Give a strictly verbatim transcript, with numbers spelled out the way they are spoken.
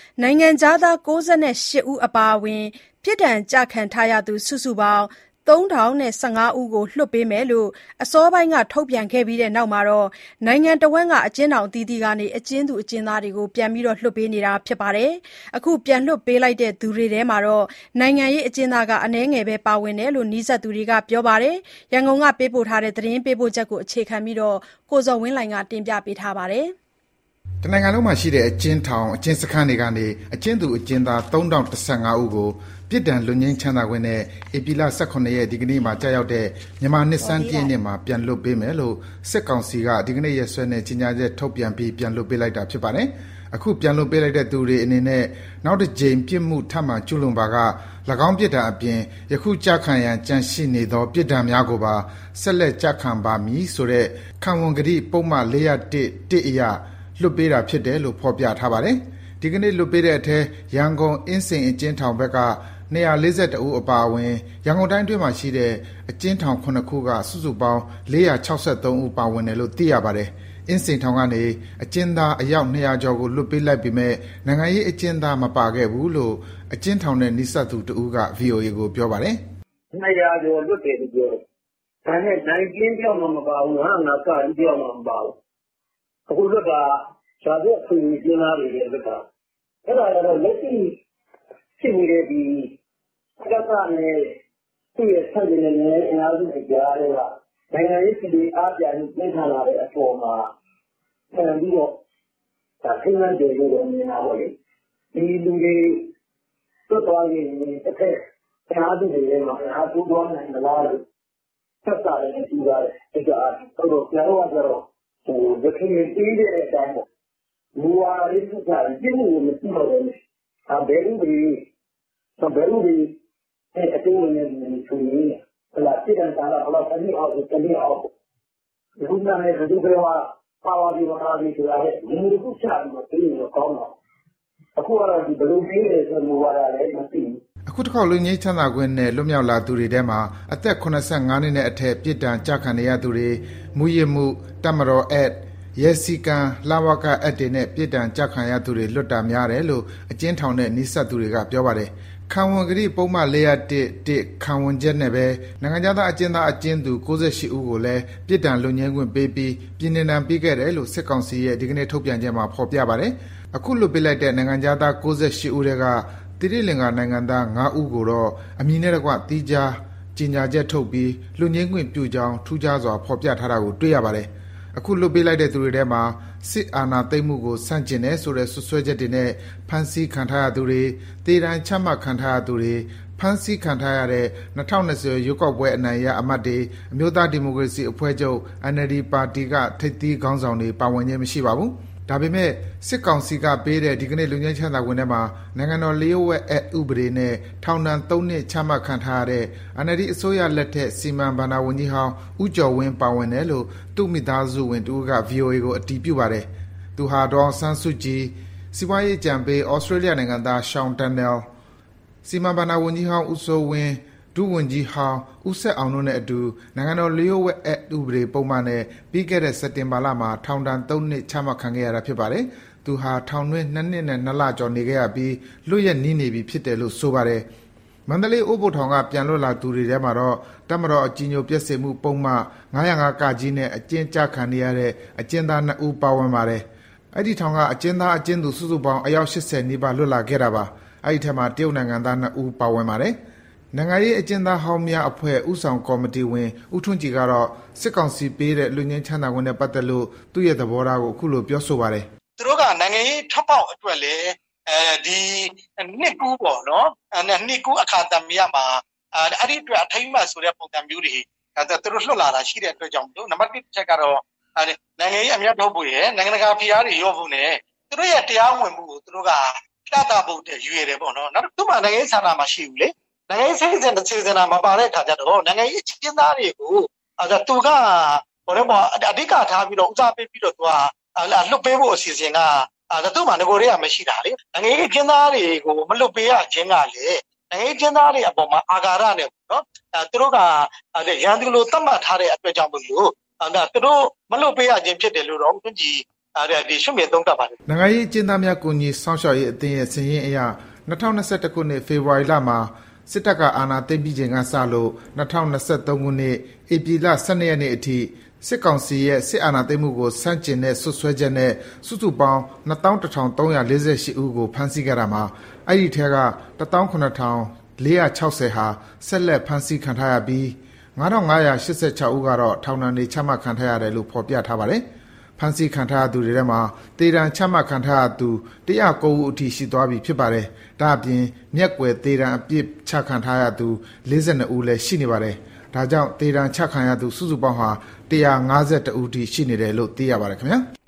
နိုင်ငံခြားသား၉၈ဦးအပါအဝင်ပြစ်ဒဏ်ကျခံထားရသူစုစုပေါင်းသုံးထောင်၁၅ဦးကိုလွှတ်ပေးမယ်လို့အစောပိုင်းကထုတ်ပြန်ခဲ့ပြီးတဲ့နောက်နိုင်ငံတဝန်းကအကျဉ်းထောင်အသီးသီးကနေအကျဉ်းသူအကျဉ်းသားတွေကိုပြန်လွှတ်ပေးနေတာပါ။အခုပြန်လွှတ်ပေးလိုက်တဲ့သူတွေထဲမှာနိုင်ငံရေးအကျဉ်းသားအနည်းငယ်ပဲပါဝင်တယ်လို့နီးစပ်သူတွေကပြောပါတယ်။ရန်ကုန်ကပေးပို့တဲ့သတင်းပေးပို့ချက်ကိုအခြေခံပြီးကိုဇော်ဝင်းလှိုင်ကတင်ပြထားပါတယ်။တနိုင်ငံလုံးမှာရှိတဲ့အကျဉ်းထောင်အကျဉ်းစခန်းတွေကနေအကျဉ်းသူအကျဉ်းသားသုံးထောင်၁၅ဦးကိုပြစ်ဒဏ်လွတ်ငြိမ်းချမ်းသာခွင့်နဲ့ဧပြီလ၁၇ရက်ဒီကနေ့မှာကြာရောက်တဲ့မြန်မာနှစ်စန်းပြည့်နှစ်မှာပြန်လွတ်ပေးမယ်လို့စစ်ကောင်စီကဒီကနေ့ရက်စွဲနဲ့ကြေညာချက်ထုတ်ပြန်ပြီးပြန်လွတ်ပေးလိုက်တာဖြစ်ပါတယ်။အခုပြန်လွတ်ပေးလိုက်တဲ့သူတွေအနေနဲ့နောက်တစ်ကြိမ်ပြစ်မှုထပ်မံကျူးလွန်ပါက၎င်းပြစ်ဒဏ်အပြင်ယခုကြာခံရန်ကြန့်ရှိနေသောပြစ်ဒဏ်များကိုပါဆက်လက်ကြာခံပါမည်ဆိုတဲ့ခံဝန်ကတိပုံမှန်၄၀၁ တစ်အရလွတ်ပေးတာဖြစ်တယ်လို့ဖော်ပြထားပါတယ်။ဒီကနေ့လွတ်ပေးတဲ့အထက်ရန်ကုန်အင်းစိန်အကျဉ်းထောင်ဘက်က၂၄၁ဦးအပါအဝင်ရန်ကုန်တိုင်းတွင်းမှာရှိတဲ့အကျဉ်းထောင်ခုကစုစုပေါင်း၄၆၃ဦးပါဝင်တယ်လို့သိရပါတယ်။အင်းစိန်ထောင်ကနေအကျဉ်းသားအယောက်၂၀၀ကျော်ကိုလွတ်ပေးလိုက်ပေမဲ့နိုင်ငံရေးအကျဉ်းသားမပါခဲ့ဘူးလို့အကျဉ်းထောင်နဲ့နှိစက်သူတဦးက ဗွီအိုအေကိုပြောပါတယ်။၂၀၀ကျော်လွတ်တယ်လို့ပြောတယ်။ဒါနဲ့နိုင်ကျင်းပြောင်းမှမပါဘူးဟာငါကကြီးပြောင်းမှမပါဘူး။အခုလွတ်တာရှားတဲ့ဖွင့်ကျင်းသားတွေရဲ့လွတ်တာအဲ့ဒါကတော့လက်ရှိဖြစ်နေတဲ့ဒီကတ္တနဲ့သူ့ရဲ့ဆက်ရည်နဲ့အများစုကြားတွေကနိုင်ငံရေးပြည်အားပြိုင်ပြင်ထားလာတဲ့အပေါ်မှာပြန်ပြီးတော့ဒါခင်းလန်းတယ်လို့မြင်တာပေါ့လေဒီလူတွေသွတ်သွားရင်တစ်ခါအားစုတွေမှာအားကိုးသွားနိုင်မလားလို့ဆက်စားတယ်ပြီးပါတယ်အဲ့ဒါတော့ကျွန်တော်ကတော့ဟိုဒီခင်းပြီးတဲ့အတိုင်းပေါ့လူဝါရီစုကြတယ်ပြည့်မှုကိုမသိတော့ဘူးအဲဘယ်လိုဒီဆိုဘယ်လိုဒီအဲ့အတူနေနေဆိုရင်ဟလာပြည်တန်တာလာဟလာတနည်းအောင်တနည်းအောင်ဒီကုနာနဲ့ဒီကွေဝါပါဝါဒီဝါဒီဆိုတာလေဒီလိုခုချပြီးတော့ပြည်လို့ကောင်းတော့အခုကတော့ဒီဘယ်လိုပြီးလဲဆိုလို့ဝါရတယ်မသိဘူးအခုတစ်ခေါက်လူငိမ့်ချမ်းသာခွင့်နဲ့လွတ်မြောက်လာသူတွေထဲမှာအသက်၈၅နှစ်နဲ့အထက်ပြစ်ဒဏ်ကြခံရသူတွေမူရမှုတမတော်အက်ရဲစီကံလာဝကအက်တွေနဲ့ပြစ်ဒဏ်ကြခံရသူတွေလွတ်တာများတယ်လို့အကျဉ်းထောင်နဲ့နှိစက်သူတွေကပြောပါတယ်။ခံဝန်ကတိပုံမှန်၄၀၁ခံဝန်ချက်နဲ့ပဲနိုင်ငံခြားသားအကျဉ်းသားအကျဉ်းသူ၉၈ဦးကိုလည်းပြစ်ဒဏ်လွတ်ငြိမ်းခွင့်ပေးပြီးပြည်နှင်ဒဏ်ပေးခဲ့တယ်လို့စစ်ကောင်စီရဲ့ဒီကနေ့ထုတ်ပြန်ချက်မှာဖော်ပြပါတယ်။အခုလွတ်ပေးလိုက်တဲ့နိုင်ငံခြားသား၉၈ဦးတွေကတိရိလင်္ကာနိုင်ငံသား၅ဦးကိုတော့အမည်နဲ့တကွတီးခြားကြေညာချက်ထုတ်ပြီးလွတ်ငြိမ်းခွင့်ပြုကြောင်းထူးခြားစွာဖော်ပြထားတာကိုတွေ့ရပါတယ်။အခုလွတ်ပေးလိုက်တဲ့သူတွေထဲမှာစစ်အာဏာသိမ်းမှုကိုဆန့်ကျင်တယ်ဆိုတဲ့ဆွဆွဲချက်တွေနဲ့ဖမ်းဆီးခံထားရသူတွေတေတံချမှတ်ခံထားရသူတွေဖမ်းဆီးခံထားရတဲ့၂၀၂၀ရွေးကောက်ပွဲအနိုင်ရအမတ်တွေအမျိုးသားဒီမိုကရေစီအဖွဲ့ချုပ် အန် အယ်လ် ဒီ ပါတီကထိပ်သီးခေါင်းဆောင်တွေပါဝင်ခြင်းမရှိပါဘူး။ဒါပေမဲ့စစ်ကောင်စီကပေးတဲ့ဒီကနေ့လူငယ်ချမ်းသာခွင့်ထဲမှာနိုင်ငံတော်လျှို့ဝှက်အက်ဥပဒေနဲ့ထောင်ဒဏ်၃နှစ်ချမှတ်ခံထားရတဲ့ အန် အယ်လ် ဒီ အစိုးရလက်ထက်စီမံဘဏ္ဍာဝန်ကြီးဟောင်းဦးကျော်ဝင်းပါဝင်တယ်လို့သူ့မိသားစုဝင်တဦးက ဗွီအိုအေကိုအတည်ပြုပါတယ်။သူဟာဒေါ်အောင်ဆန်းစုကြည်စီးပွားရေးကြံပေးဩစတြေးလျနိုင်ငံသားရှောင်းတန်နယ်စီမံဘဏ္ဍာဝန်ကြီးဟောင်းဦးစိုးဝင်းဒုဝန်ကြီးဟောင်းဦးဆက်အောင်တို့နဲ့အတူနိုင်ငံတော်လျှို့ဝှက်အက်ဥပဒေပုံမှန်နဲ့ပြီးခဲ့တဲ့စက်တင်ဘာလမှာထောင်ဒဏ်၃နှစ်ချမှတ်ခံခဲ့ရတာဖြစ်ပါတယ်။သူဟာထောင်တွင်း၂နှစ်နဲ့၂လကျော်နေခဲ့ရပြီးလွတ်ရက်နီးနေပြီဖြစ်တယ်လို့ဆိုပါတယ်။မန္တလေးအိုးဘိုထောင်ကပြန်လွတ်လာသူတွေထဲမှာတော့တမတော်အကြီးညိုပြည့်စုံမှုပုံမှန်၅၀၅ကကြီးနဲ့အကျဉ်းချခံနေရတဲ့အကျဉ်းသား၂ဦးပါဝင်ပါတယ်။အဲ့ဒီထောင်ကအကျဉ်းသားအကျဉ်းသူစုစုပေါင်းအယောက်၈၀နီးပါးလွတ်လာခဲ့တာပါ။အဲ့ဒီထက်မှာတရုတ်နိုင်ငံသား၂ဦးပါဝင်ပါတယ်။နိုင်ငံရေးအကျဉ်းသားဟောင်းများအဖွဲ့ဥဆောင်ကော်မတီဝင်ဦးထွန်းကြည်ကတော့စစ်ကောင်စီပေးတဲ့လူငင်းချမ်းသာခွင့်နဲ့ပတ်သက်လို့သူ့ရဲ့သဘောထားကိုအခုလိုပြောဆိုပါတယ်။သူတို့ကနိုင်ငံရေးထပ်ပေါက်အတွက်လေအဲဒီနှစ်ကူးပေါ့နော်အဲနှစ်ကူးအခါသမယမှာအဲ့ဒီအတွက်အထိမ့်မှဆိုတဲ့ပုံစံမျိုးတွေဒါသူတို့လွတ်လာတာရှိတဲ့အတွက်ကြောင့်နံပါတ်တစ်ချက်ကတော့နိုင်ငံရေးအမြတ်ထုတ်ဖို့ရယ်နိုင်ငံတကာဖိအားတွေရောဖို့နဲ့သူတို့ရဲ့တရားဝင်မှုကိုသူတို့ကပြသဖို့တည်းရွေတယ်ပေါ့နော်နောက်သူ့မှာနိုင်ငံရေးဆန္ဒမရှိဘူးလေနိုင်ငံရေးစိတ်စဉ်တစ်ချိန်စံမပါတဲ့အခါကျတော့နိုင်ငံရေးအချင်းသားတွေကိုအဲသူကဟိုတော့အဓိကထားပြီးတော့ဦးစားပေးပြီးတော့သူကလွတ်ပေးဖို့အစီအစဉ်ကအဲသူ့မှာငကိုတွေကမရှိတာလေနိုင်ငံရေးအချင်းသားတွေကိုမလွတ်ပေးရခြင်းကလေနိုင်ငံရေးအချင်းသားတွေအပေါ်မှာအာဃာတနဲ့နော်အဲသူတို့ကရန်သူလိုသတ်မှတ်ထားတဲ့အတွက်ကြောင့်မို့လို့အဲသူတို့မလွတ်ပေးရခြင်းဖြစ်တယ်လို့တော့ဦးကြီးအဲဒီရှုမြင်သုံးသပ်ပါတယ်နိုင်ငံရေးအကျဉ်းသားများကိုညီစောင့်ရှောက်ရေးအသင်းရဲ့စာရင်းအရ၂၀၂၁ခုနှစ်ဖေဖော်ဝါရီလမှာစစ်တပ်ကအာဏာသိမ်းပြီးချိန်ကစလို့၂၀၂၃ခုနှစ်ဧပြီလ၁၂ရက်နေ့အထိစစ်ကောင်စီရဲ့စစ်အာဏာသိမ်းမှုကိုဆန့်ကျင်တဲ့စွပ်စွဲချက်နဲ့စုစုပေါင်းနှစ်သောင်းတစ်ထောင်သုံးရာလေးဆယ်ရှစ်ဦးကိုဖမ်းဆီးခဲ့တာမှာအဲ့ဒီထဲကတစ်သောင်းခုနှစ်ထောင်လေးရာခြောက်ဆယ်ဟာဆက်လက်ဖမ်းဆီးခံထားရပြီးငါးထောင်ငါးရာရှစ်ဆယ်ခြောက်ဦးကတော့ထောင်ဒဏ်တွေချမှတ်ခံထားရတယ်လို့ဖော်ပြထားပါတယ်။ဖမ်းဆီးခံထားရသူတွေထဲမှာတေတံချမှတ်ခံထားရသူ၁၀၉ဦးအထိရှိသွားပြီဖြစ်ပါတယ်။ဒါအပြင်မျက်ကွယ်တေတံအပြစ်ချခံထားရသူ၄၂ဦးလည်းရှိနေပါတယ်။ဒါကြောင့်တေတံချခံရသူစုစုပေါင်းဟာ၁၅၁ဦးထိရှိနေတယ်လို့သိရပါတယ်ခင်ဗျာ။